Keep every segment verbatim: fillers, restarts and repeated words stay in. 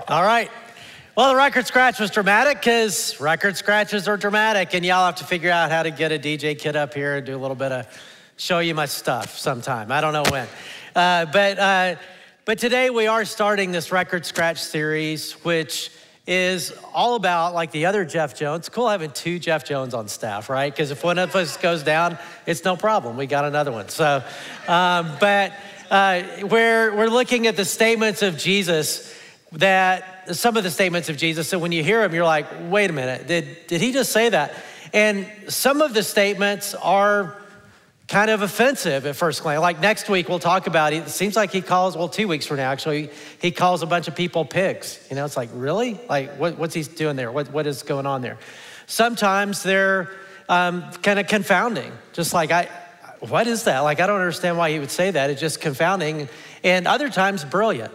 All right. Well, the record scratch was dramatic because record scratches are dramatic, and y'all have to figure out how to get a D J kit up here and do a little bit of show you my stuff sometime. I don't know when. Uh, but, uh, but today we are starting this record scratch series, which is all about, like the other Jeff Jones. It's cool having two Jeff Jones on staff, right? Because if one of us goes down, it's no problem. We got another one. So, um, but uh, we're, we're looking at the statements of Jesus that, some of the statements of Jesus, so when you hear them, you're like, wait a minute, did, did he just say that? And some of the statements are kind of offensive at first glance. Like next week, we'll talk about it. It seems like he calls, well, two weeks from now, actually, he calls a bunch of people pigs. You know, it's like, really? Like, what, what's he doing there? What, what is going on there? Sometimes they're um, kind of confounding. Just like, I, what is that? Like, I don't understand why he would say that. It's just confounding. And other times, brilliant.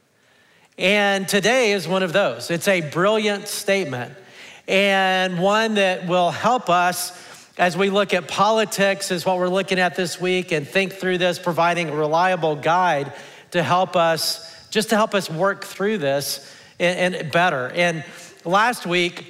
And today is one of those. It's a brilliant statement, and one that will help us as we look at politics, is what we're looking at this week, and think through this, providing a reliable guide to help us, just to help us work through this and, and better. And last week,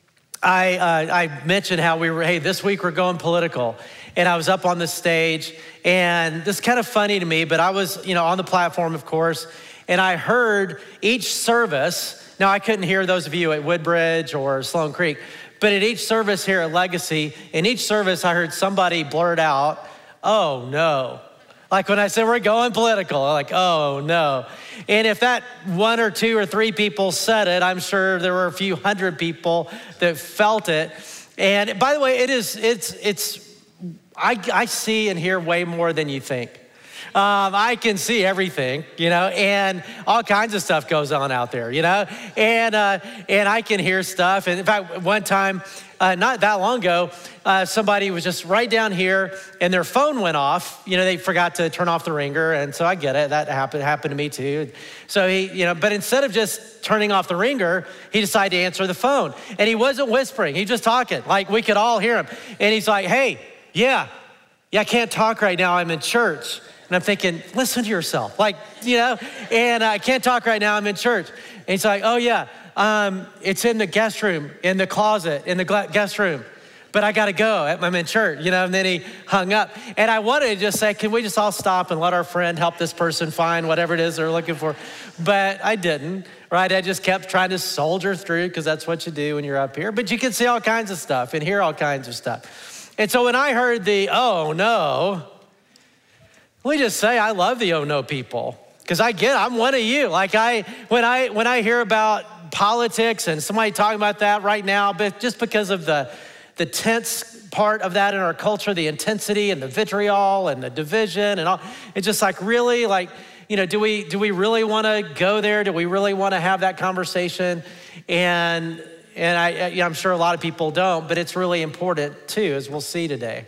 I, uh, I mentioned how we were, hey, this week we're going political. And I was up on the stage, and this is kind of funny to me, but I was, you know, on the platform, of course, and I heard each service. Now, I couldn't hear those of you at Woodbridge or Sloan Creek, but at each service here at Legacy, in each service, I heard somebody blurt out, oh no. Like when I said we're going political, like, oh no. And if that one or two or three people said it, I'm sure there were a few hundred people that felt it. And by the way, it is, it's, it's, I, I see and hear way more than you think. Um, I can see everything, you know, and all kinds of stuff goes on out there, you know, and uh, and I can hear stuff. And in fact, one time, uh, not that long ago, uh, somebody was just right down here, and their phone went off. You know, they forgot to turn off the ringer, and so I get it. That happened happened to me too. So he, you know, but instead of just turning off the ringer, he decided to answer the phone, and he wasn't whispering. He was just talking, like we could all hear him. And he's like, "Hey, yeah, yeah, I can't talk right now. I'm in church." And I'm thinking, listen to yourself. Like, you know, and I can't talk right now, I'm in church. And he's like, oh yeah, um, it's in the guest room, in the closet, in the guest room. But I gotta go, I'm in church, you know, and then he hung up. And I wanted to just say, can we just all stop and let our friend help this person find whatever it is they're looking for? But I didn't, right? I just kept trying to soldier through, because that's what you do when you're up here. But you can see all kinds of stuff and hear all kinds of stuff. And so when I heard the, oh no, let me just say, I love the oh no people, because I get it. I'm one of you. Like I, when I when I hear about politics and somebody talking about that right now, but just because of the the tense part of that in our culture, the intensity and the vitriol and the division and all, it's just like, really, like, you know, do we do we really want to go there? Do we really want to have that conversation? And and I, yeah, I'm sure a lot of people don't, but it's really important too, as we'll see today,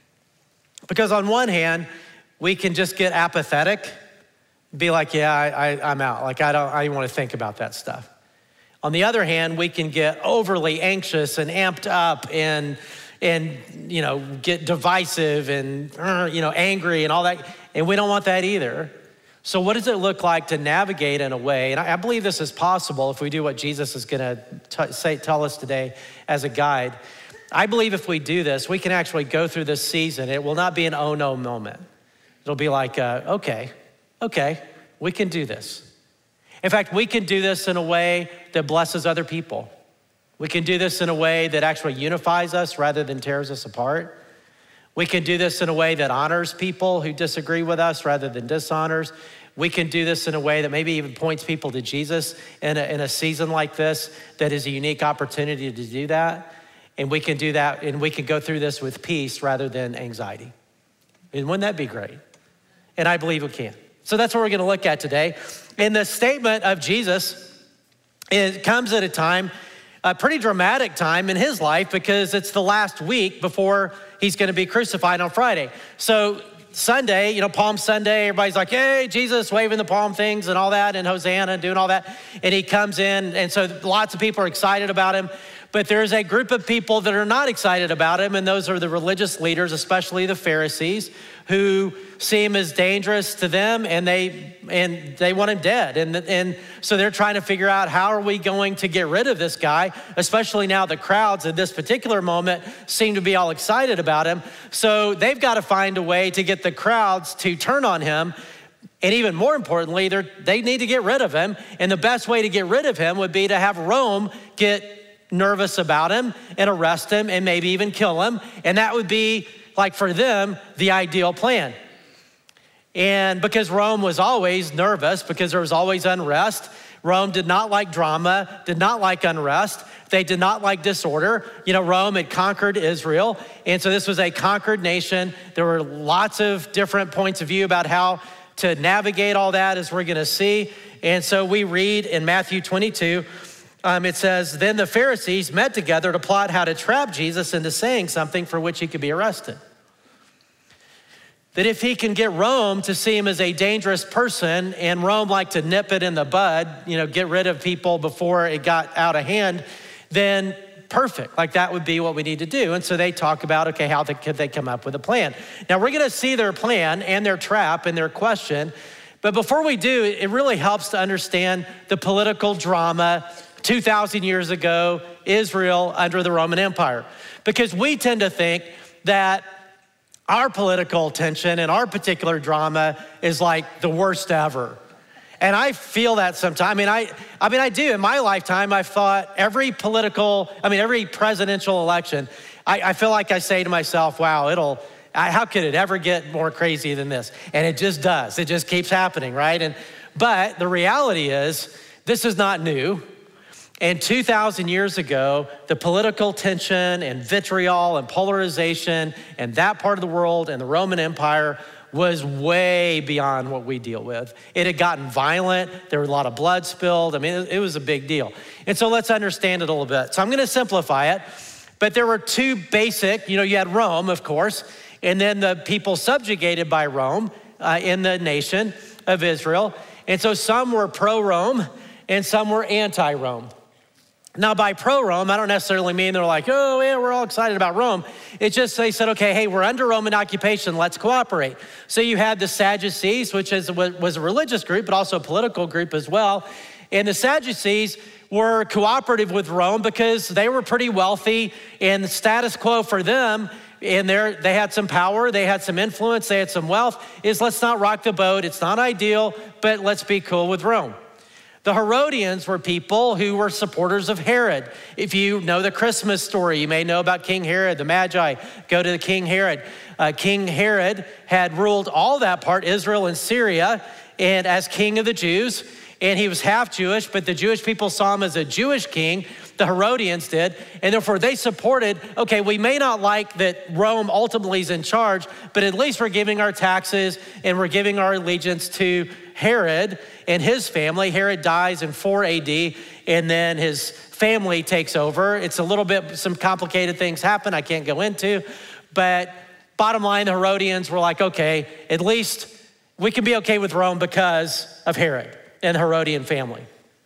because on one hand, we can just get apathetic, be like, yeah, I, I, I'm out. Like, I don't, I don't want to think about that stuff. On the other hand, we can get overly anxious and amped up and, and you know, get divisive and, you know, angry and all that. And we don't want that either. So what does it look like to navigate in a way? And I, I believe this is possible if we do what Jesus is going to say, tell us today as a guide. I believe if we do this, we can actually go through this season. It will not be an oh no moment. It'll be like, uh, okay, okay, we can do this. In fact, we can do this in a way that blesses other people. We can do this in a way that actually unifies us rather than tears us apart. We can do this in a way that honors people who disagree with us rather than dishonors. We can do this in a way that maybe even points people to Jesus in a, in a season like this that is a unique opportunity to do that. And we can do that, and we can go through this with peace rather than anxiety. And wouldn't that be great? And I believe we can. So that's what we're gonna look at today. And the statement of Jesus, it comes at a time, a pretty dramatic time in his life, because it's the last week before he's gonna be crucified on Friday. So Sunday, you know, Palm Sunday, everybody's like, hey, Jesus, waving the palm things and all that, and Hosanna and doing all that. And he comes in, and so lots of people are excited about him. But there's a group of people that are not excited about him, and those are the religious leaders, especially the Pharisees, who see him as dangerous to them, and they and they want him dead. And, and so they're trying to figure out, how are we going to get rid of this guy, especially now the crowds at this particular moment seem to be all excited about him. So they've got to find a way to get the crowds to turn on him. And even more importantly, they need to get rid of him. And the best way to get rid of him would be to have Rome get nervous about him and arrest him and maybe even kill him. And that would be, like, for them, the ideal plan. And because Rome was always nervous, because there was always unrest, Rome did not like drama, did not like unrest. They did not like disorder. You know, Rome had conquered Israel. And so this was a conquered nation. There were lots of different points of view about how to navigate all that, as we're gonna see. And so we read in Matthew twenty-two, Um, it says, then the Pharisees met together to plot how to trap Jesus into saying something for which he could be arrested. That if he can get Rome to see him as a dangerous person, and Rome liked to nip it in the bud, you know, get rid of people before it got out of hand, then perfect, like that would be what we need to do. And so they talk about, okay, how they, could they come up with a plan? Now we're gonna see their plan and their trap and their question, but before we do, it really helps to understand the political drama two thousand years ago, Israel under the Roman Empire. Because we tend to think that our political tension and our particular drama is like the worst ever. And I feel that sometimes. I mean, I, I mean, I do. In my lifetime, I've thought every political, I mean, every presidential election, I, I feel like I say to myself, wow, it'll, I, how could it ever get more crazy than this? And it just does. It just keeps happening, right? And but the reality is, this is not new. And two thousand years ago, the political tension and vitriol and polarization and that part of the world and the Roman Empire was way beyond what we deal with. It had gotten violent. There was a lot of blood spilled. I mean, it was a big deal. And so let's understand it a little bit. So I'm gonna simplify it, but there were two basic, you know, you had Rome, of course, and then the people subjugated by Rome uh, in the nation of Israel. And so some were pro-Rome and some were anti-Rome. Now, by pro-Rome, I don't necessarily mean they're like, oh, yeah, we're all excited about Rome. It's just they said, okay, hey, we're under Roman occupation, let's cooperate. So you had the Sadducees, which is, was a religious group, but also a political group as well. And the Sadducees were cooperative with Rome because they were pretty wealthy, and the status quo for them, and they had some power, they had some influence, they had some wealth, is let's not rock the boat. It's not ideal, but let's be cool with Rome. The Herodians were people who were supporters of Herod. If you know the Christmas story, you may know about King Herod, the Magi go to the King Herod. Uh, King Herod had ruled all that part, Israel and Syria, and as king of the Jews, and he was half Jewish, but the Jewish people saw him as a Jewish king, the Herodians did, and therefore they supported, okay, we may not like that Rome ultimately is in charge, but at least we're giving our taxes and we're giving our allegiance to Herod and his family. Herod dies in four A D, and then his family takes over. It's a little bit, some complicated things happen I can't go into, but bottom line, the Herodians were like, okay, at least we can be okay with Rome because of Herod and the Herodian family.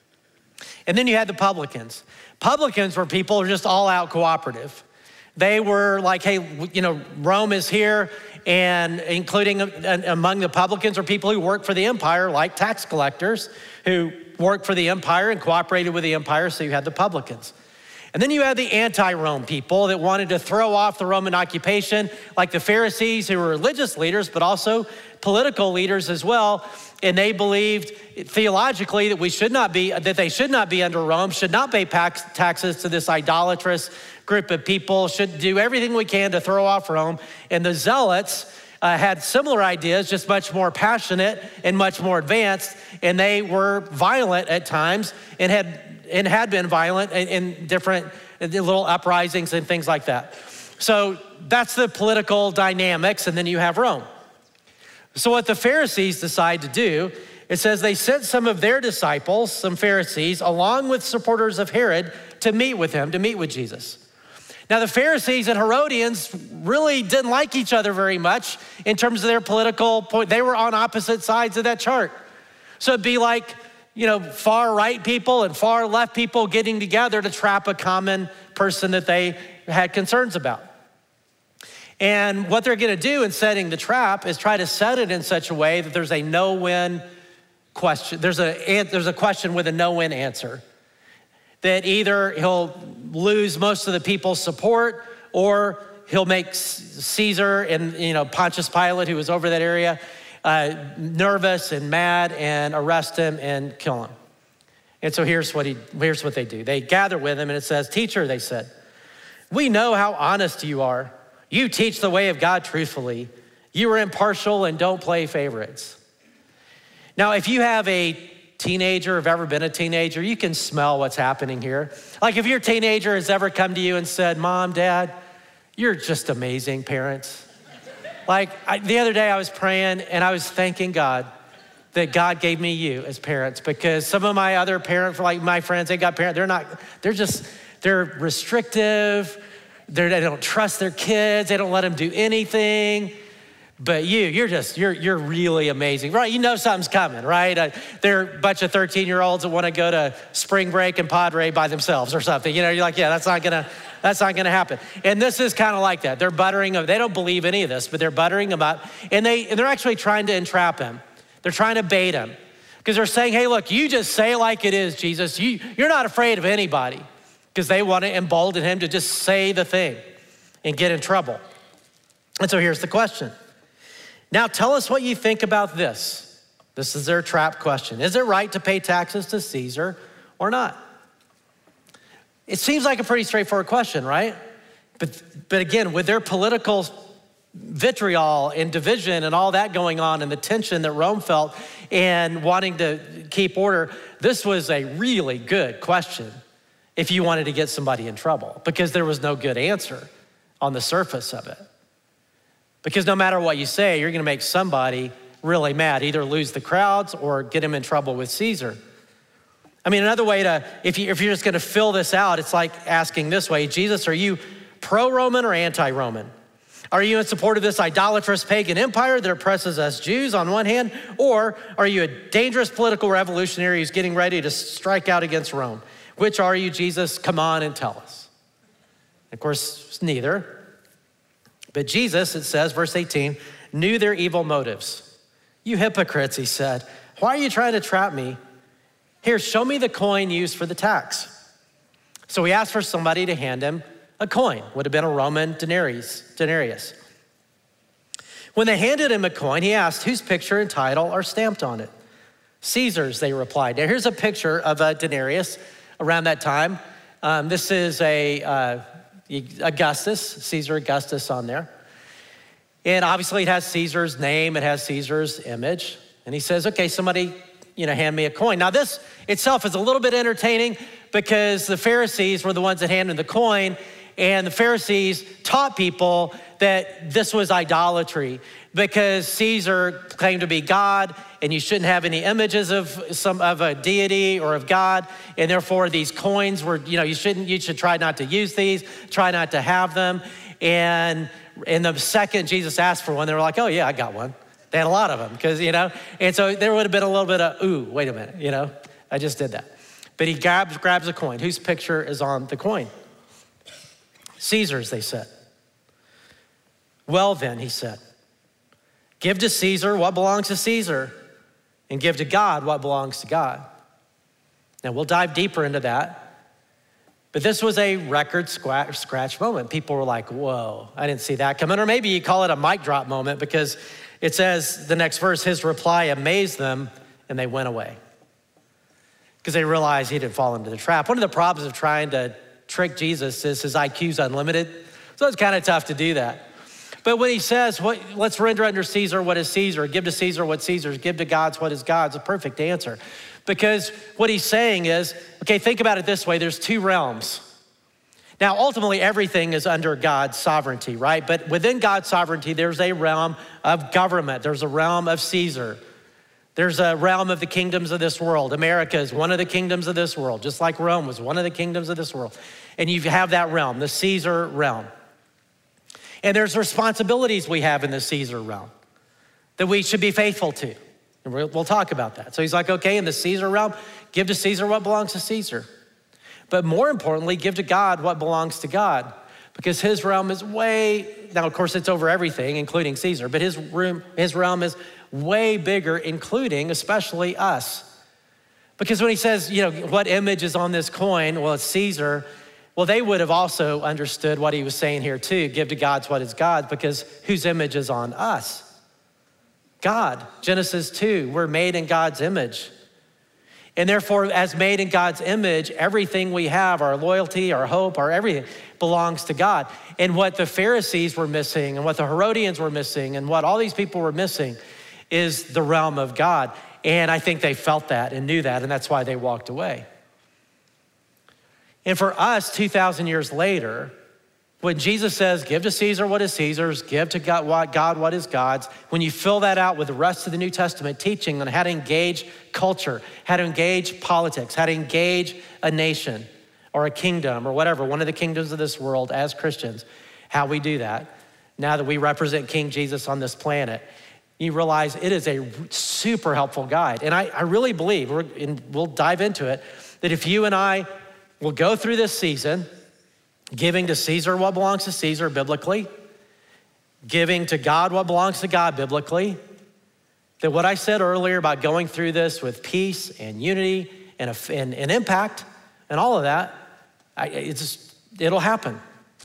And then you had the publicans. Publicans were people who are just all out cooperative. They were like, hey, you know, Rome is here, and including among the publicans are people who work for the empire, like tax collectors who worked for the empire and cooperated with the empire, so you had the publicans. And then you had the anti-Rome people that wanted to throw off the Roman occupation, like the Pharisees, who were religious leaders, but also political leaders as well. And they believed theologically that we should not be, that they should not be under Rome, should not pay taxes to this idolatrous group of people, should do everything we can to throw off Rome. And the Zealots uh, had similar ideas, just much more passionate and much more advanced. And they were violent at times and had and had been violent in, in different in little uprisings and things like that. So that's the political dynamics, and then you have Rome. So what the Pharisees decide to do, it says they sent some of their disciples, some Pharisees, along with supporters of Herod to meet with him, to meet with Jesus. Now the Pharisees and Herodians really didn't like each other very much in terms of their political point. They were on opposite sides of that chart. So it'd be like you know, far right people and far left people getting together to trap a common person that they had concerns about. And what they're gonna do in setting the trap is try to set it in such a way that there's a no-win question. There's a, there's a question with a no-win answer. That either he'll lose most of the people's support, or he'll make Caesar and, you know, Pontius Pilate, who was over that area, uh, nervous and mad, and arrest him and kill him. And so here's what he, here's what they do. They gather with him, and it says, "Teacher," they said, "we know how honest you are. You teach the way of God truthfully. You are impartial and don't play favorites." Now, if you have a teenager, have ever been a teenager, you can smell what's happening here. Like if your teenager has ever come to you and said, "Mom, Dad, you're just amazing parents." Like I, the other day I was praying and I was thanking God that God gave me you as parents, because some of my other parents, like my friends, they got parents, they're not, they're just, they're restrictive. They're, they don't trust their kids. They don't let them do anything. But you, you're just, you're you're really amazing, right? You know something's coming, right? Uh, they're a bunch of thirteen-year-olds that want to go to spring break in Padre by themselves or something. You know, you're like, yeah, that's not gonna, that's not gonna happen. And this is kind of like that. They're buttering them. They don't believe any of this, but they're buttering them up, and they and they're actually trying to entrap him. They're trying to bait him, because they're saying, "Hey, look, you just say it like it is, Jesus. You you're not afraid of anybody," because they want to embolden him to just say the thing and get in trouble. And so here's the question. Now tell us what you think about this. This is their trap question. Is it right to pay taxes to Caesar or not? It seems like a pretty straightforward question, right? But, but again, with their political vitriol and division and all that going on and the tension that Rome felt and wanting to keep order, this was a really good question if you wanted to get somebody in trouble, because there was no good answer on the surface of it. Because no matter what you say, you're gonna make somebody really mad, either lose the crowds or get him in trouble with Caesar. I mean, another way to, if, you, if you're just gonna fill this out, it's like asking this way: Jesus, are you pro-Roman or anti-Roman? Are you in support of this idolatrous pagan empire that oppresses us Jews on one hand, or are you a dangerous political revolutionary who's getting ready to strike out against Rome? Which are you, Jesus? Come on and tell us. Of course, it's neither. But Jesus, it says, verse eighteen, knew their evil motives. "You hypocrites," he said, "why are you trying to trap me? Here, show me the coin used for the tax." So he asked for somebody to hand him a coin. Would have been a Roman denarius. denarius. When they handed him a coin, he asked whose picture and title are stamped on it. "Caesar's," they replied. Now here's a picture of a denarius around that time. Um, this is a, uh, Augustus, Caesar Augustus on there. And obviously it has Caesar's name, it has Caesar's image. And he says, "Okay, somebody, you know, hand me a coin." Now this itself is a little bit entertaining, because the Pharisees were the ones that handed the coin, and the Pharisees taught people that this was idolatry, because Caesar claimed to be God, and you shouldn't have any images of some of a deity or of God, and therefore these coins were, you know, you shouldn't, you should try not to use these, try not to have them. And in the second Jesus asked for one, they were like, "Oh yeah, I got one." They had a lot of them, because, you know, and so there would have been a little bit of, ooh, wait a minute, you know, I just did that. But he grabs, grabs a coin. Whose picture is on the coin? "Caesar's," they said. "Well then," he said, "give to Caesar what belongs to Caesar, and give to God what belongs to God." Now we'll dive deeper into that. But this was a record scratch moment. People were like, "Whoa, I didn't see that coming." Or maybe you call it a mic drop moment, because it says the next verse, his reply amazed them and they went away, because they realized he didn't fall into the trap. One of the problems of trying to trick Jesus is his I Q's unlimited. So it's kind of tough to do that. But when he says, what, let's render unto Caesar what is Caesar, give to Caesar what Caesar's, give to God's what is God's, a perfect answer. Because what he's saying is, okay, think about it this way, there's two realms. Now, ultimately, everything is under God's sovereignty, right? But within God's sovereignty, there's a realm of government. There's a realm of Caesar. There's a realm of the kingdoms of this world. America is one of the kingdoms of this world, just like Rome was one of the kingdoms of this world. And you have that realm, the Caesar realm. And there's responsibilities we have in the Caesar realm that we should be faithful to. And we'll talk about that. So he's like, okay, in the Caesar realm, give to Caesar what belongs to Caesar. But more importantly, give to God what belongs to God, because his realm is way, now of course it's over everything, including Caesar, but his, room, his realm is way bigger, including especially us. Because when he says, you know, what image is on this coin? Well, it's Caesar. Well, they would have also understood what he was saying here too. Give to God's what is God's, because whose image is on us? God. Genesis two, we're made in God's image. And therefore, as made in God's image, everything we have, our loyalty, our hope, our everything belongs to God. And what the Pharisees were missing and what the Herodians were missing and what all these people were missing is the realm of God. And I think they felt that and knew that, and that's why they walked away. And for us, two thousand years later, when Jesus says, give to Caesar what is Caesar's, give to God what, God what is God's, when you fill that out with the rest of the New Testament teaching on how to engage culture, how to engage politics, how to engage a nation or a kingdom or whatever, one of the kingdoms of this world as Christians, how we do that, now that we represent King Jesus on this planet, you realize it is a super helpful guide. And I, I really believe, we're, and we'll dive into it, that if you and I will go through this season, giving to Caesar what belongs to Caesar biblically, giving to God what belongs to God biblically, that what I said earlier about going through this with peace and unity and, a, and, and impact and all of that, I, it's just, it'll happen.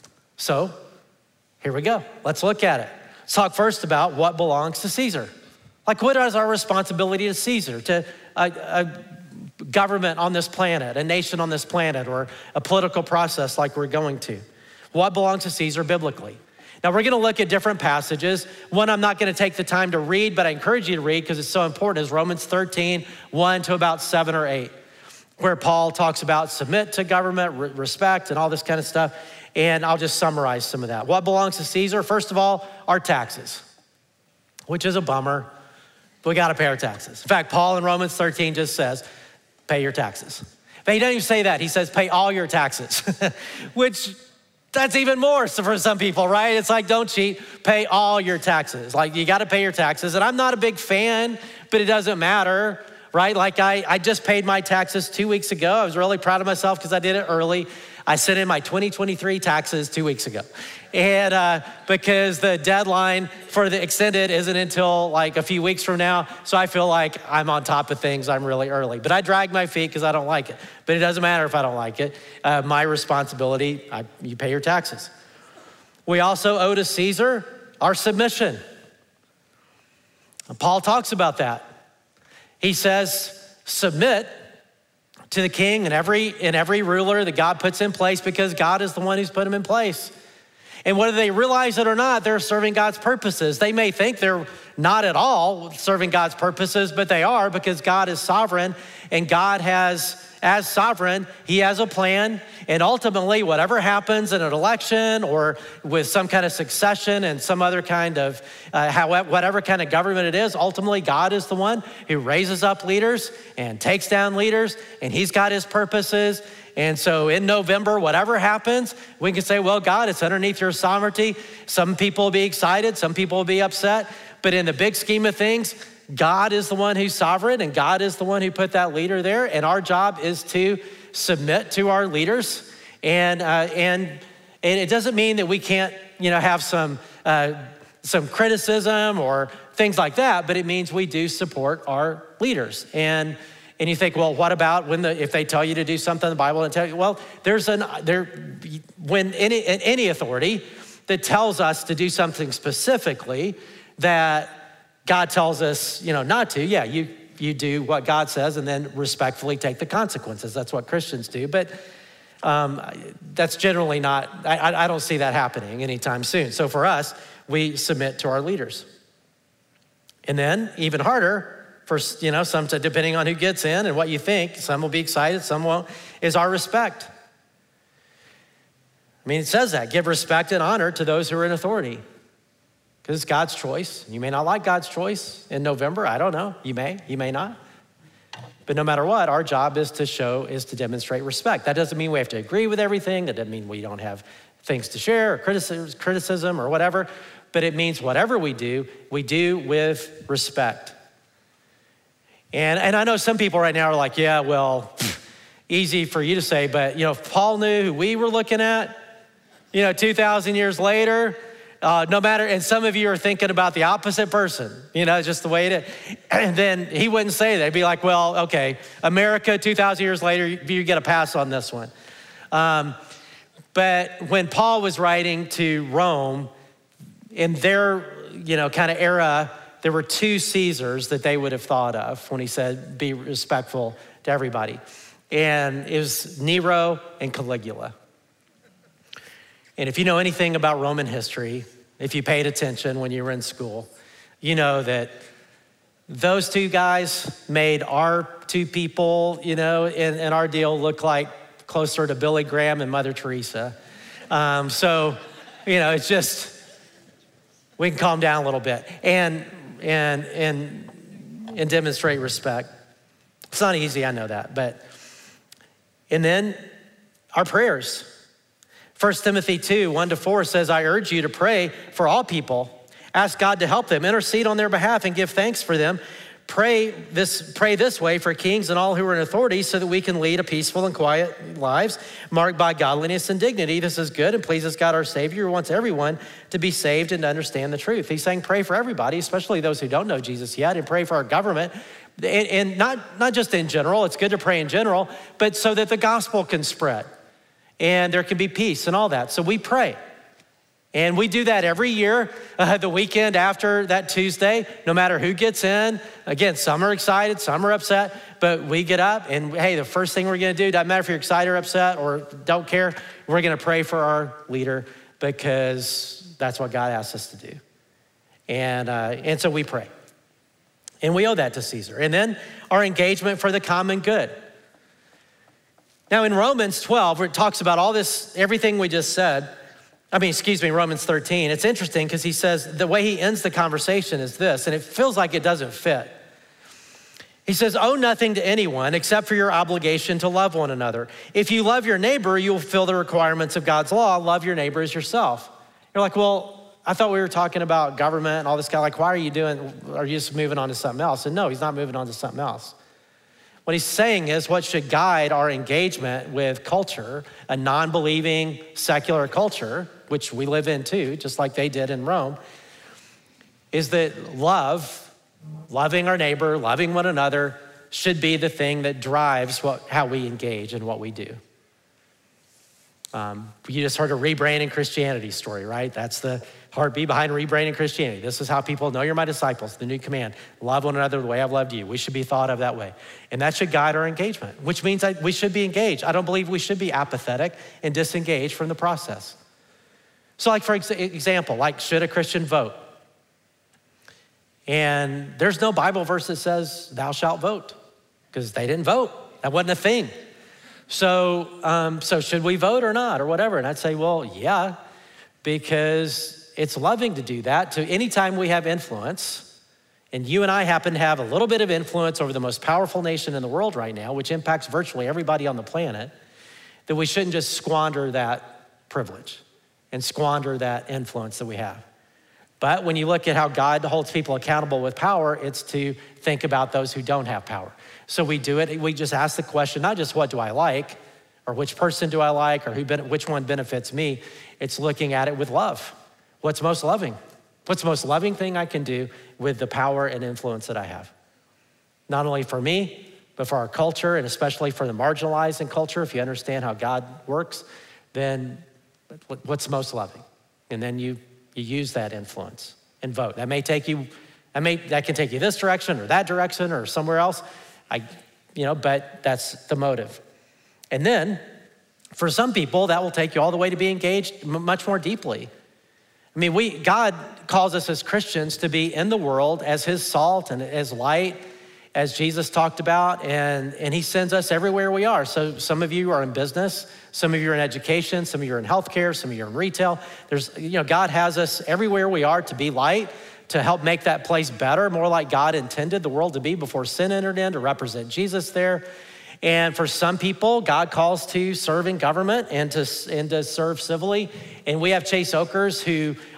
So here we go. Let's look at it. Let's talk first about what belongs to Caesar. Like, what is our responsibility to Caesar, to a, a government on this planet, a nation on this planet, or a political process like we're going to? What belongs to Caesar biblically? Now, we're gonna look at different passages. One I'm not gonna take the time to read, but I encourage you to read because it's so important, is Romans thirteen, one to about seven or eight, where Paul talks about submit to government, re- respect, and all this kind of stuff. And I'll just summarize some of that. What belongs to Caesar? First of all, our taxes, which is a bummer, but we gotta pay our taxes. In fact, Paul in Romans thirteen just says, pay your taxes. But he doesn't even say that. He says, pay all your taxes, which that's even more for some people, right? It's like, don't cheat, pay all your taxes. Like, you gotta pay your taxes. And I'm not a big fan, but it doesn't matter, right? Like, I, I just paid my taxes two weeks ago. I was really proud of myself because I did it early. I sent in my twenty twenty-three taxes two weeks ago. And uh, because the deadline for the extended isn't until like a few weeks from now, so I feel like I'm on top of things, I'm really early. But I drag my feet because I don't like it. But it doesn't matter if I don't like it. Uh, my responsibility, I, you pay your taxes. We also owe to Caesar our submission. Paul talks about that. He says, submit to the king and every, and every ruler that God puts in place, because God is the one who's put him in place. And whether they realize it or not, they're serving God's purposes. They may think they're not at all serving God's purposes, but they are, because God is sovereign, and God has, as sovereign, he has a plan. And ultimately, whatever happens in an election or with some kind of succession and some other kind of, uh, however, whatever kind of government it is, ultimately God is the one who raises up leaders and takes down leaders, and he's got his purposes. And so in November, whatever happens, we can say, well, God, it's underneath your sovereignty. Some people will be excited, some people will be upset, but in the big scheme of things, God is the one who's sovereign, and God is the one who put that leader there. And our job is to submit to our leaders. And uh, and and it doesn't mean that we can't, you know, have some uh, some criticism or things like that, but it means we do support our leaders. And and you think, well, what about when the if they tell you to do something in the Bible and tell you, well, there's an there when any any authority that tells us to do something specifically that God tells us, you know, not to, yeah, you you do what God says and then respectfully take the consequences. That's what Christians do. But um, that's generally not, I, I don't see that happening anytime soon. So for us, we submit to our leaders. And then even harder for, you know, some, depending on who gets in and what you think, some will be excited, some won't, is our respect. I mean, it says that, give respect and honor to those who are in authority. Because it's God's choice. You may not like God's choice in November. I don't know. You may, you may not. But no matter what, our job is to show, is to demonstrate respect. That doesn't mean we have to agree with everything. That doesn't mean we don't have things to share or criticism or whatever. But it means whatever we do, we do with respect. And, and I know some people right now are like, yeah, well, easy for you to say, but you know, if Paul knew who we were looking at, you know, two thousand years later, uh, no matter, and some of you are thinking about the opposite person, you know, just the way it is. And then he wouldn't say that. He'd be like, well, okay, America two thousand years later, you get a pass on this one. Um, but when Paul was writing to Rome, in their, you know, kind of era, there were two Caesars that they would have thought of when he said, be respectful to everybody. And it was Nero and Caligula. And if you know anything about Roman history, if you paid attention when you were in school, you know that those two guys made our two people, you know, in, in our deal look like closer to Billy Graham and Mother Teresa. Um, so, you know, it's just, we can calm down a little bit and, and, and, and demonstrate respect. It's not easy, I know that, but, and then our prayers. First Timothy two, one to four says, I urge you to pray for all people. Ask God to help them, intercede on their behalf, and give thanks for them. Pray this, pray this way for kings and all who are in authority so that we can lead a peaceful and quiet lives marked by godliness and dignity. This is good and pleases God our Savior, who wants everyone to be saved and to understand the truth. He's saying pray for everybody, especially those who don't know Jesus yet, and pray for our government. And, and not, not just in general, it's good to pray in general, but so that the gospel can spread and there can be peace and all that. So we pray. And we do that every year, uh, the weekend after that Tuesday, no matter who gets in. Again, some are excited, some are upset, but we get up and hey, the first thing we're gonna do, doesn't matter if you're excited or upset or don't care, we're gonna pray for our leader because that's what God asks us to do. And, uh, and so we pray. And we owe that to Caesar. And then our engagement for the common good. Now in Romans twelve, where it talks about all this, everything we just said, I mean, excuse me, Romans thirteen, it's interesting because he says, the way he ends the conversation is this, and it feels like it doesn't fit. He says, owe nothing to anyone except for your obligation to love one another. If you love your neighbor, you'll fulfill the requirements of God's law, love your neighbor as yourself. You're like, well, I thought we were talking about government and all this kind of like, why are you doing, are you just moving on to something else? And no, he's not moving on to something else. What he's saying is what should guide our engagement with culture, a non-believing secular culture, which we live in too, just like they did in Rome, is that love, loving our neighbor, loving one another, should be the thing that drives what, how we engage and what we do. Um, you just heard a rebranding Christianity story, right? That's the heartbeat behind rebranding Christianity. This is how people know you're my disciples, the new command. Love one another the way I've loved you. We should be thought of that way. And that should guide our engagement, which means that we should be engaged. I don't believe we should be apathetic and disengaged from the process. So like for example, like should a Christian vote? And there's no Bible verse that says thou shalt vote because they didn't vote. That wasn't a thing. So, um, so should we vote or not or whatever? And I'd say, well, yeah, because it's loving to do that. To anytime we have influence, and you and I happen to have a little bit of influence over the most powerful nation in the world right now, which impacts virtually everybody on the planet, that we shouldn't just squander that privilege and squander that influence that we have. But when you look at how God holds people accountable with power, it's to think about those who don't have power. So we do it, we just ask the question, not just what do I like, or which person do I like, or who which one benefits me. It's looking at it with love. What's most loving? What's the most loving thing I can do with the power and influence that I have? Not only for me, but for our culture, and especially for the marginalized in culture. If you understand how God works, then what's most loving? And then you, you use that influence and vote. That may take you, that, may, that can take you this direction or that direction or somewhere else. I, you know, but that's the motive. And then for some people, that will take you all the way to be engaged much more deeply. I mean, we, God calls us as Christians to be in the world as his salt and as light, as Jesus talked about, and, and he sends us everywhere we are. So some of you are in business, some of you are in education, some of you are in healthcare, some of you are in retail. There's, you know, God has us everywhere we are to be light, to help make that place better, more like God intended the world to be before sin entered in, to represent Jesus there. And for some people, God calls to serve in government and to, and to serve civilly. And we have Chase Oakers who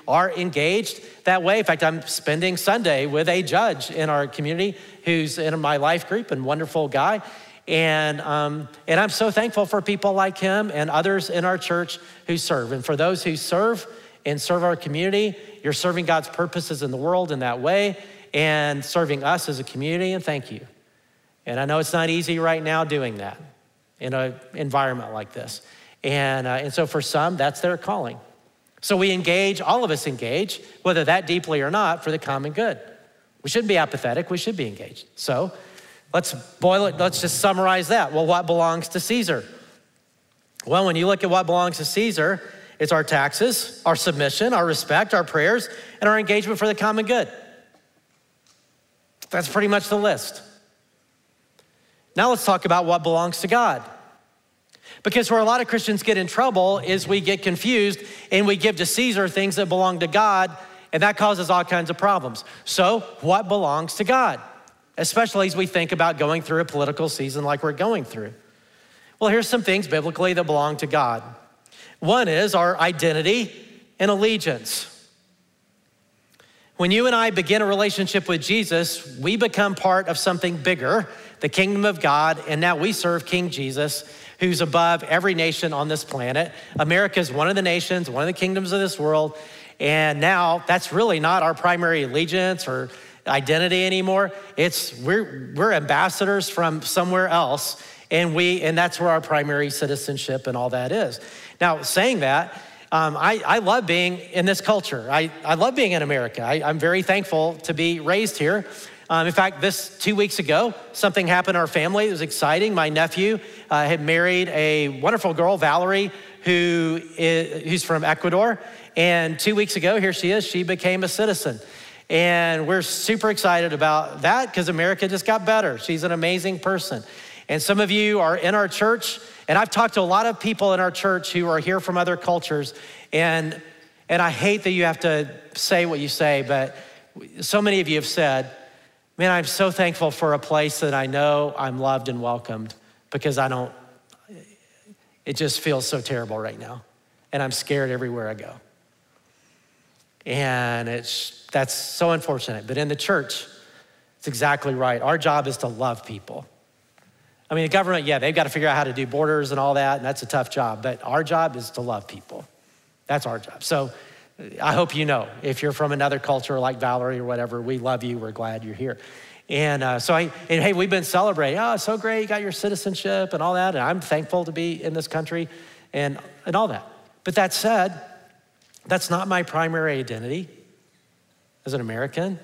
are engaged that way. In fact, I'm spending Sunday with a judge in our community who's in my life group and wonderful guy. And, um, and I'm so thankful for people like him and others in our church who serve. And for those who serve and serve our community, you're serving God's purposes in the world in that way and serving us as a community, and thank you. And I know it's not easy right now doing that in an environment like this. And, uh, and so for some, that's their calling. So we engage, all of us engage, whether that deeply or not, for the common good. We shouldn't be apathetic, we should be engaged. So let's boil it, let's just summarize that. Well, what belongs to Caesar? Well, when you look at what belongs to Caesar, it's our taxes, our submission, our respect, our prayers, and our engagement for the common good. That's pretty much the list. Now let's talk about what belongs to God. Because where a lot of Christians get in trouble is we get confused and we give to Caesar things that belong to God, and that causes all kinds of problems. So what belongs to God? Especially as we think about going through a political season like we're going through. Well, here's some things biblically that belong to God. One is our identity and allegiance. When you and I begin a relationship with Jesus, we become part of something bigger, the kingdom of God, and now we serve King Jesus, who's above every nation on this planet. America is one of the nations, one of the kingdoms of this world, and now that's really not our primary allegiance or identity anymore. It's we're we're ambassadors from somewhere else, and we and that's where our primary citizenship and all that is. Now, saying that, um, I, I love being in this culture. I, I love being in America. I, I'm very thankful to be raised here. Um, in fact, this two weeks ago, something happened in our family. It was exciting. My nephew uh, had married a wonderful girl, Valerie, who is, who's from Ecuador. And two weeks ago, here she is, she became a citizen. And we're super excited about that because America just got better. She's an amazing person. And some of you are in our church, and I've talked to a lot of people in our church who are here from other cultures, and, and I hate that you have to say what you say, but so many of you have said, man, I'm so thankful for a place that I know I'm loved and welcomed because I don't, it just feels so terrible right now. And I'm scared everywhere I go. And it's, that's so unfortunate. But in the church, it's exactly right. Our job is to love people. I mean, the government, yeah, they've got to figure out how to do borders and all that, and that's a tough job. But our job is to love people. That's our job. So I hope you know, if you're from another culture like Valerie or whatever, we love you, we're glad you're here. And uh, so, I, and hey, we've been celebrating, oh, it's so great, you got your citizenship and all that, and I'm thankful to be in this country and, and all that. But that said, that's not my primary identity as an American.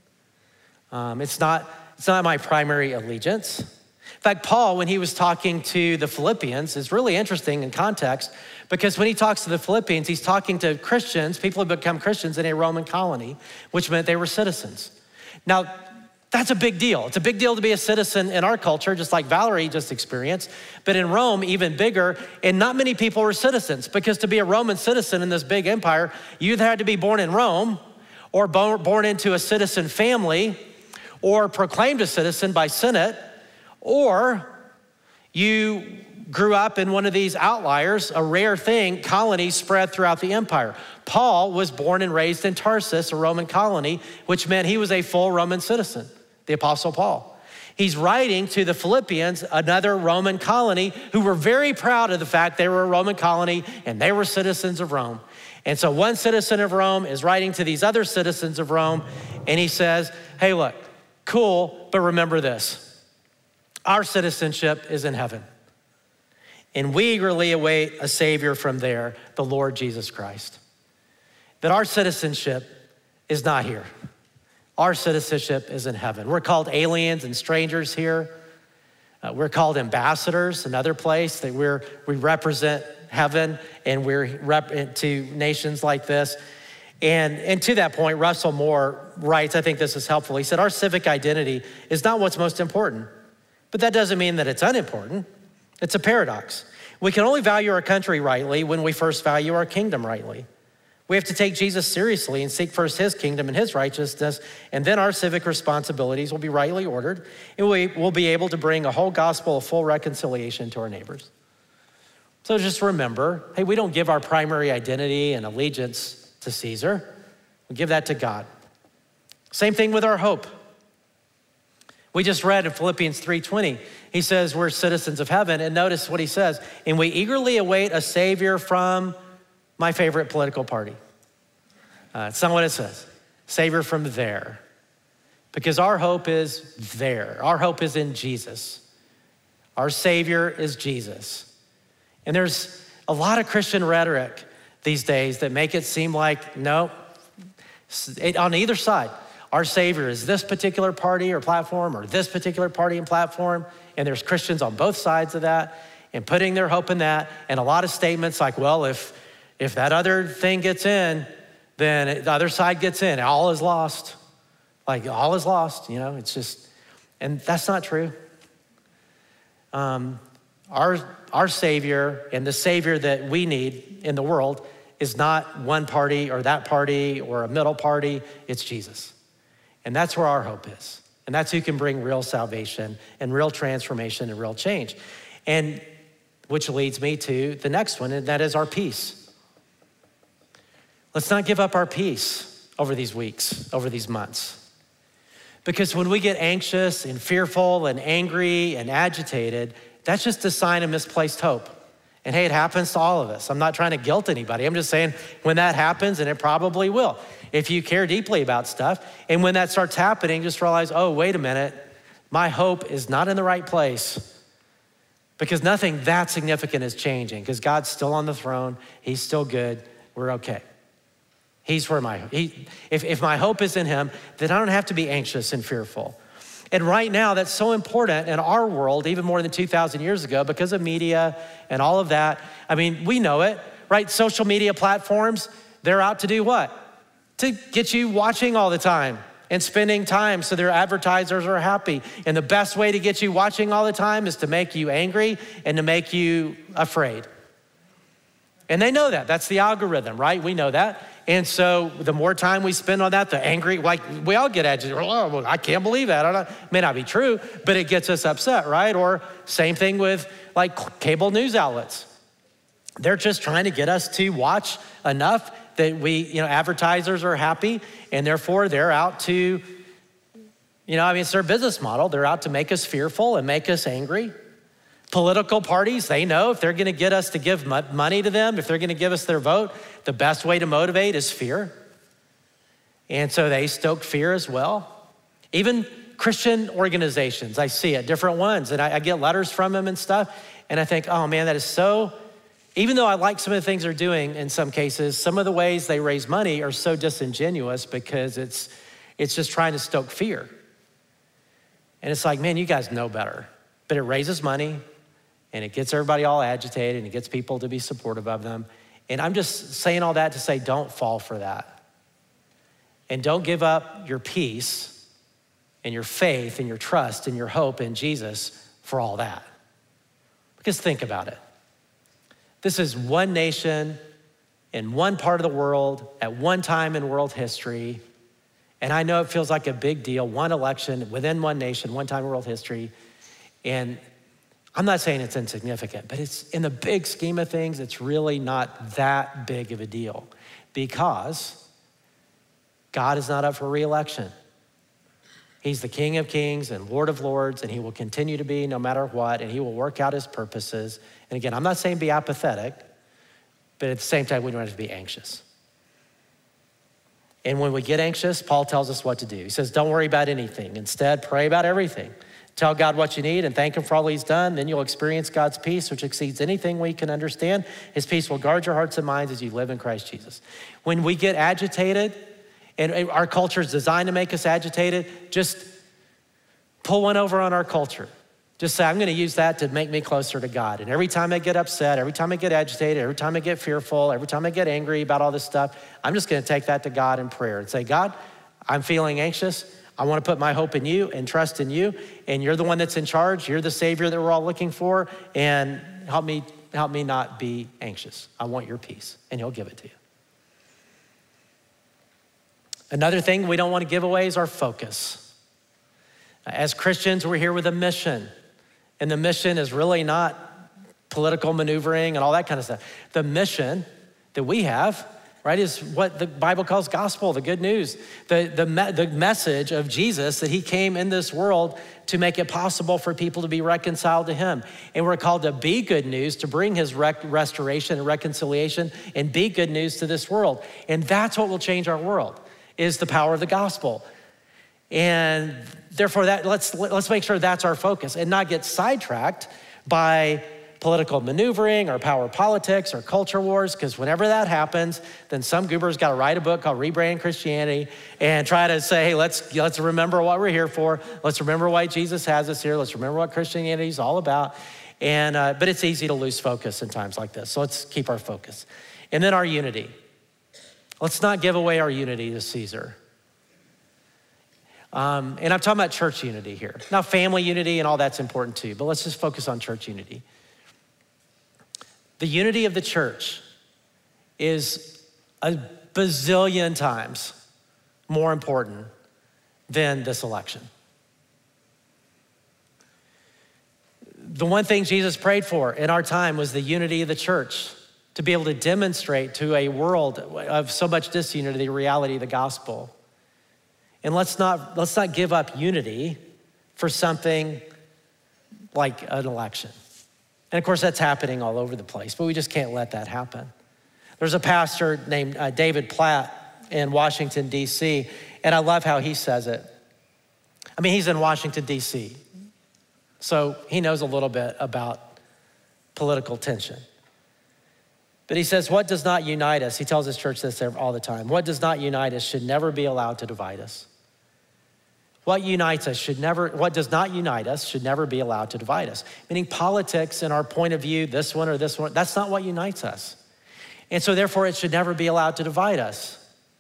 Um, it's not, it's not my primary allegiance. In fact, Paul, when he was talking to the Philippians, is really interesting in context because when he talks to the Philippians, he's talking to Christians, people who become Christians in a Roman colony, which meant they were citizens. Now, that's a big deal. It's a big deal to be a citizen in our culture, just like Valerie just experienced. But in Rome, even bigger, and not many people were citizens because to be a Roman citizen in this big empire, you either had to be born in Rome or born into a citizen family or proclaimed a citizen by Senate, or you grew up in one of these outliers, a rare thing, colonies spread throughout the empire. Paul was born and raised in Tarsus, a Roman colony, which meant he was a full Roman citizen, the Apostle Paul. He's writing to the Philippians, another Roman colony, who were very proud of the fact they were a Roman colony and they were citizens of Rome. And so one citizen of Rome is writing to these other citizens of Rome, and he says, hey, look, cool, but remember this. Our citizenship is in heaven. And we eagerly await a Savior from there, the Lord Jesus Christ. That our citizenship is not here. Our citizenship is in heaven. We're called aliens and strangers here. Uh, we're called ambassadors, another place that we're, we represent heaven and we're rep to nations like this. And, and to that point, Russell Moore writes, I think this is helpful. He said, our civic identity is not what's most important, but that doesn't mean that it's unimportant. It's a paradox. We can only value our country rightly when we first value our kingdom rightly. We have to take Jesus seriously and seek first his kingdom and his righteousness, and then our civic responsibilities will be rightly ordered, and we will be able to bring a whole gospel of full reconciliation to our neighbors. So just remember, hey, we don't give our primary identity and allegiance to Caesar. We give that to God. Same thing with our hope. We just read in Philippians three twenty, he says we're citizens of heaven, and notice what he says, and we eagerly await a savior from my favorite political party. Uh, it's not what it says. Savior from there. Because our hope is there. Our hope is in Jesus. Our Savior is Jesus. And there's a lot of Christian rhetoric these days that make it seem like, no, it, on either side, our Savior is this particular party or platform or this particular party and platform, and there's Christians on both sides of that and putting their hope in that, and a lot of statements like, well, if, if that other thing gets in, then the other side gets in, all is lost. Like all is lost, you know, it's just, and that's not true. Um, our, our Savior and the Savior that we need in the world is not one party or that party or a middle party, it's Jesus. And that's where our hope is. And that's who can bring real salvation and real transformation and real change. And which leads me to the next one, and that is our peace. Let's not give up our peace over these weeks, over these months. Because when we get anxious and fearful and angry and agitated, that's just a sign of misplaced hope. And hey, it happens to all of us. I'm not trying to guilt anybody. I'm just saying when that happens, and it probably will, if you care deeply about stuff, and when that starts happening, just realize, oh, wait a minute, my hope is not in the right place. Because nothing that significant is changing, because God's still on the throne, he's still good, we're okay. He's where my, he, if, if my hope is in him, then I don't have to be anxious and fearful. And right now, that's so important in our world, even more than two thousand years ago, because of media and all of that. I mean, we know it, right? Social media platforms, they're out to do what? To get you watching all the time and spending time so their advertisers are happy. And the best way to get you watching all the time is to make you angry and to make you afraid. And they know that. That's the algorithm, right? We know that. And so the more time we spend on that, the angry, like we all get agitated. Oh, I can't believe that. I don't, it may not be true, but it gets us upset, right? Or same thing with like cable news outlets. They're just trying to get us to watch enough that we, you know, advertisers are happy, and therefore they're out to, you know, I mean, it's their business model. They're out to make us fearful and make us angry. Political parties, they know if they're gonna get us to give money to them, if they're gonna give us their vote, the best way to motivate is fear. And so they stoke fear as well. Even Christian organizations, I see it, different ones, and I, I get letters from them and stuff, and I think, oh man, that is so, even though I like some of the things they're doing in some cases, some of the ways they raise money are so disingenuous because it's, it's just trying to stoke fear. And it's like, man, you guys know better. But it raises money, and it gets everybody all agitated, and it gets people to be supportive of them. And I'm just saying all that to say, don't fall for that. And don't give up your peace and your faith and your trust and your hope in Jesus for all that. Because think about it. This is one nation in one part of the world at one time in world history. And I know it feels like a big deal, one election within one nation, one time in world history. And I'm not saying it's insignificant, but it's in the big scheme of things, it's really not that big of a deal because God is not up for re-election. He's the King of Kings and Lord of Lords, and he will continue to be no matter what, and he will work out his purposes. And again, I'm not saying be apathetic, but at the same time, we don't have to be anxious. And when we get anxious, Paul tells us what to do. He says, don't worry about anything. Instead, pray about everything. Tell God what you need and thank him for all he's done. Then you'll experience God's peace, which exceeds anything we can understand. His peace will guard your hearts and minds as you live in Christ Jesus. When we get agitated, and our culture is designed to make us agitated, just pull one over on our culture. Just say, I'm gonna use that to make me closer to God. And every time I get upset, every time I get agitated, every time I get fearful, every time I get angry about all this stuff, I'm just gonna take that to God in prayer and say, God, I'm feeling anxious. I wanna put my hope in you and trust in you, and you're the one that's in charge. You're the Savior that we're all looking for, and help me, help me not be anxious. I want your peace, and he'll give it to you. Another thing we don't wanna give away is our focus. As Christians, we're here with a mission, and the mission is really not political maneuvering and all that kind of stuff. The mission that we have right, is what the Bible calls gospel, the good news, the, the, me- the message of Jesus that he came in this world to make it possible for people to be reconciled to him. And we're called to be good news, to bring his rec- restoration and reconciliation and be good news to this world. And that's what will change our world, is the power of the gospel. And therefore, that let's, let's make sure that's our focus and not get sidetracked by political maneuvering or power politics or culture wars, because whenever that happens, then some goober's got to write a book called Rebranding Christianity and try to say, hey, let's, let's remember what we're here for. Let's remember why Jesus has us here. Let's remember what Christianity is all about. And, uh, but it's easy to lose focus in times like this. So let's keep our focus. And then our unity. Let's not give away our unity to Caesar. Um, and I'm talking about church unity here. Now, family unity and all that's important too, but let's just focus on church unity. The unity of the church is a bazillion times more important than this election. The one thing Jesus prayed for in our time was the unity of the church, to be able to demonstrate to a world of so much disunity the reality of the gospel. And let's not, let's not give up unity for something like an election. And of course, that's happening all over the place, but we just can't let that happen. There's a pastor named uh, David Platt in Washington, D C, and I love how he says it. I mean, he's in Washington, D C, so he knows a little bit about political tension. But he says, what does not unite us, he tells his church this all the time, what does not unite us should never be allowed to divide us. What unites us should never, what does not unite us should never be allowed to divide us. Meaning politics and our point of view, this one or this one, that's not what unites us. And so therefore it should never be allowed to divide us.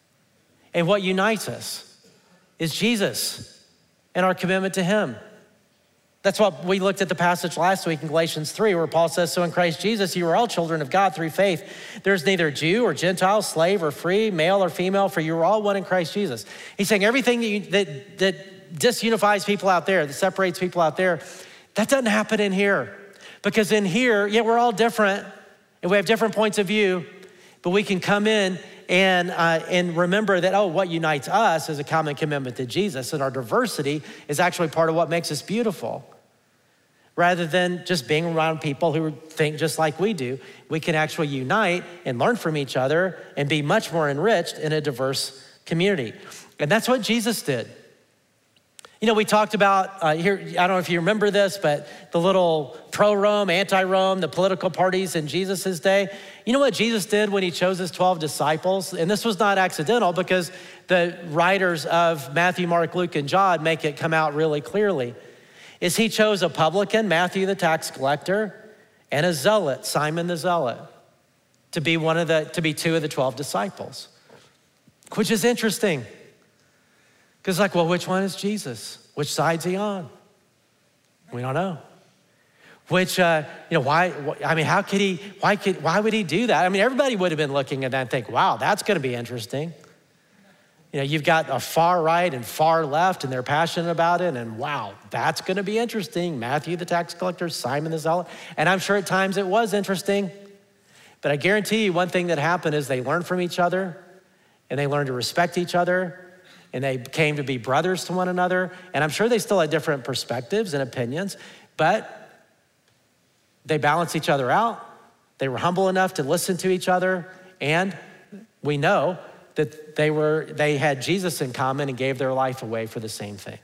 And what unites us is Jesus and our commitment to him. That's what we looked at the passage last week in Galatians three, where Paul says, so in Christ Jesus, you are all children of God through faith. There's neither Jew or Gentile, slave or free, male or female, for you are all one in Christ Jesus. He's saying everything that, you, that, that disunifies people out there, that separates people out there, that doesn't happen in here. Because in here, yeah, we're all different and we have different points of view, but we can come in and, uh, and remember that, oh, what unites us is a common commitment to Jesus, and our diversity is actually part of what makes us beautiful. Rather than just being around people who think just like we do, we can actually unite and learn from each other and be much more enriched in a diverse community. And that's what Jesus did. You know, we talked about uh, here, I don't know if you remember this, but the little pro-Rome, anti-Rome, the political parties in Jesus's day. You know what Jesus did when he chose his twelve disciples? And this was not accidental, because the writers of Matthew, Mark, Luke, and John make it come out really clearly. Is he chose a publican, Matthew the tax collector, and a zealot, Simon the zealot, to be one of the, to be two of the twelve disciples, which is interesting. Because like, well, which one is Jesus? Which side's he on? We don't know. Which, uh, you know, why, I mean, how could he, why could, why would he do that? I mean, everybody would have been looking at that and think, wow, that's gonna be interesting. You know, you've got a far right and far left, and they're passionate about it, and wow, that's gonna be interesting. Matthew the tax collector, Simon the zealot. And I'm sure at times it was interesting, but I guarantee you one thing that happened is they learned from each other, and they learned to respect each other, and they came to be brothers to one another. And I'm sure they still had different perspectives and opinions, but they balanced each other out. They were humble enough to listen to each other, and we know that they were they had Jesus in common and gave their life away for the same thing.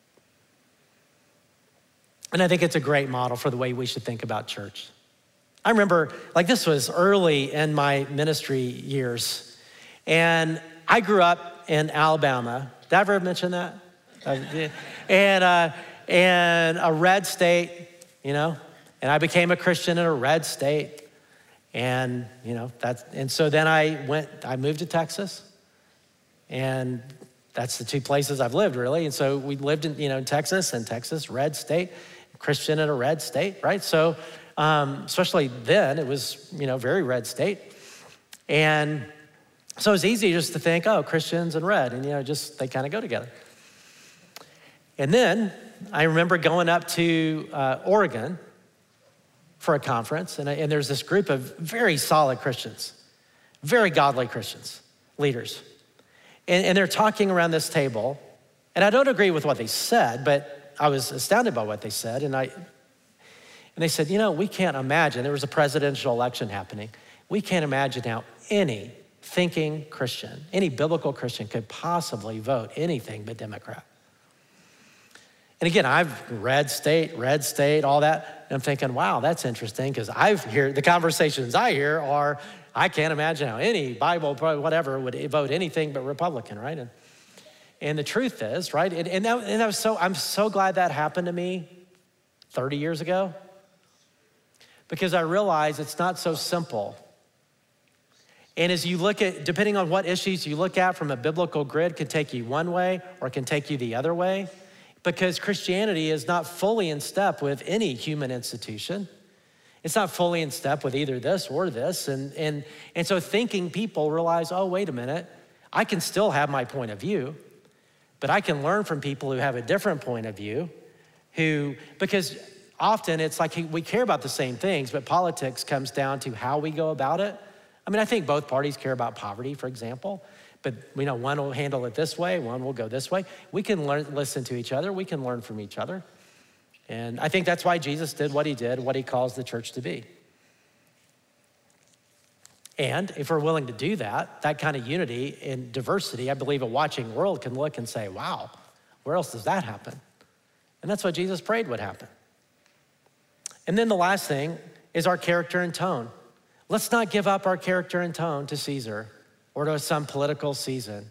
And I think it's a great model for the way we should think about church. I remember, like, this was early in my ministry years, and I grew up in Alabama. Did I ever mention that? Uh, and uh, and a red state, you know, and I became a Christian in a red state. And, you know, that's, and so then I went, I moved to Texas, and that's the two places I've lived, really. And so we lived in, you know, in Texas, and Texas, red state, Christian in a red state, right? So, um, especially then, it was, you know, very red state. And so it's easy just to think, oh, Christians and red, and, you know, just, they kind of go together. And then I remember going up to uh, Oregon for a conference, and, I, and there's this group of very solid Christians, very godly Christians, leaders. And, and they're talking around this table, and I don't agree with what they said, but I was astounded by what they said. And I, and they said, you know, we can't imagine, there was a presidential election happening. We can't imagine how any thinking Christian, any biblical Christian could possibly vote anything but Democrat. And again, I've read state, read state, all that. And I'm thinking, wow, that's interesting, because I've heard, the conversations I hear are, I can't imagine how any Bible, whatever, would vote anything but Republican, right? And, and the truth is, right, and, and, that, and that was so, I'm so glad that happened to me thirty years ago, because I realized it's not so simple. And as you look at, depending on what issues you look at from a biblical grid, can take you one way or can take you the other way, because Christianity is not fully in step with any human institution. It's not fully in step with either this or this. And, and, and so thinking people realize, oh, wait a minute, I can still have my point of view, but I can learn from people who have a different point of view, who, because often it's like we care about the same things, but politics comes down to how we go about it. I mean, I think both parties care about poverty, for example, but we know one will handle it this way, one will go this way. We can learn, listen to each other, we can learn from each other. And I think that's why Jesus did what he did, what he calls the church to be. And if we're willing to do that, that kind of unity and diversity, I believe a watching world can look and say, wow, where else does that happen? And that's what Jesus prayed would happen. And then the last thing is our character and tone. Let's not give up our character and tone to Caesar or to some political season.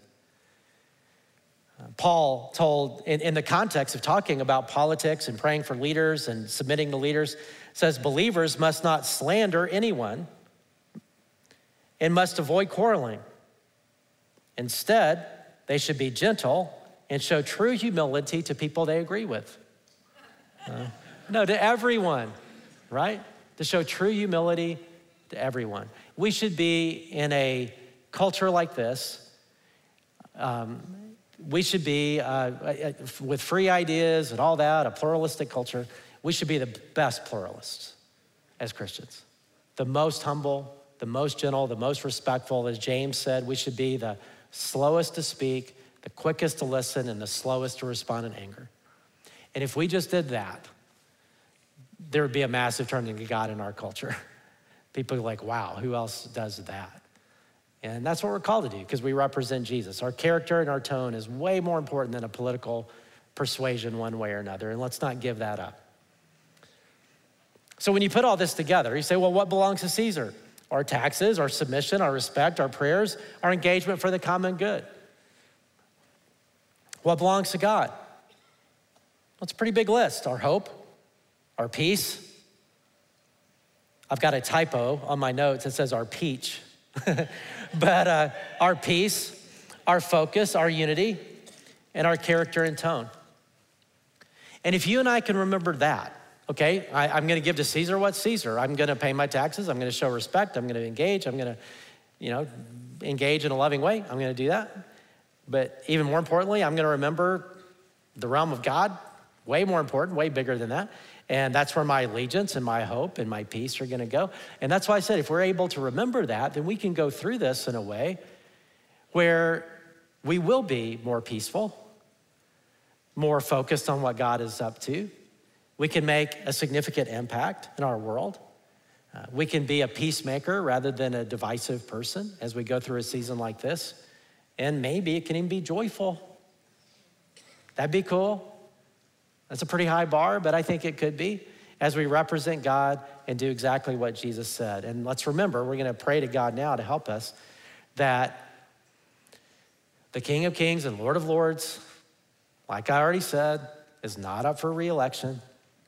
Paul told, in, in the context of talking about politics and praying for leaders and submitting to leaders, says believers must not slander anyone and must avoid quarreling. Instead, they should be gentle and show true humility to people they agree with. Uh, no, to everyone, right? To show true humility to everyone. We should be in a culture like this. Um, we should be, uh, with free ideas and all that, a pluralistic culture, we should be the best pluralists as Christians. The most humble, the most gentle, the most respectful. As James said, we should be the slowest to speak, the quickest to listen, and the slowest to respond in anger. And if we just did that, there would be a massive turning to God in our culture. People are like, wow, who else does that? And that's what we're called to do, because we represent Jesus. Our character and our tone is way more important than a political persuasion one way or another, and let's not give that up. So when you put all this together, you say, well, what belongs to Caesar? Our taxes, our submission, our respect, our prayers, our engagement for the common good. What belongs to God? Well, it's a pretty big list. Our hope, our peace. I've got a typo on my notes that says our peach. But uh, our peace, our focus, our unity, and our character and tone. And if you and I can remember that, okay, I, I'm gonna give to Caesar what's Caesar. I'm gonna pay my taxes, I'm gonna show respect, I'm gonna engage, I'm gonna, you know, engage in a loving way, I'm gonna do that. But even more importantly, I'm gonna remember the realm of God, way more important, way bigger than that. And that's where my allegiance and my hope and my peace are gonna go. And that's why I said, if we're able to remember that, then we can go through this in a way where we will be more peaceful, more focused on what God is up to. We can make a significant impact in our world. Uh, we can be a peacemaker rather than a divisive person as we go through a season like this. And maybe it can even be joyful. That'd be cool. That's a pretty high bar, but I think it could be as we represent God and do exactly what Jesus said. And let's remember, we're gonna pray to God now to help us that the King of Kings and Lord of Lords, like I already said, is not up for re-election.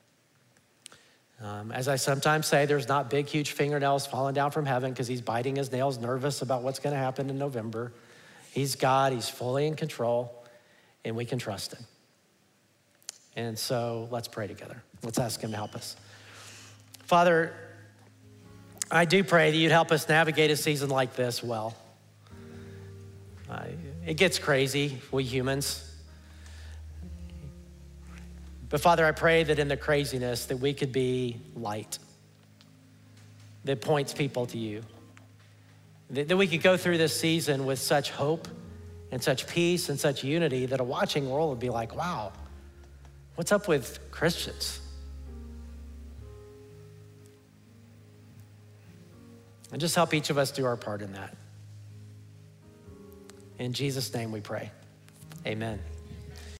Um, as I sometimes say, there's not big, huge fingernails falling down from heaven because he's biting his nails, nervous about what's gonna happen in November. He's God, he's fully in control, and we can trust him. And so let's pray together. Let's ask him to help us. Father, I do pray that you'd help us navigate a season like this well. Uh, it gets crazy, we humans. But Father, I pray that in the craziness that we could be light that points people to you. That we could go through this season with such hope and such peace and such unity that a watching world would be like, wow, what's up with Christians? And just help each of us do our part in that. In Jesus' name we pray, amen.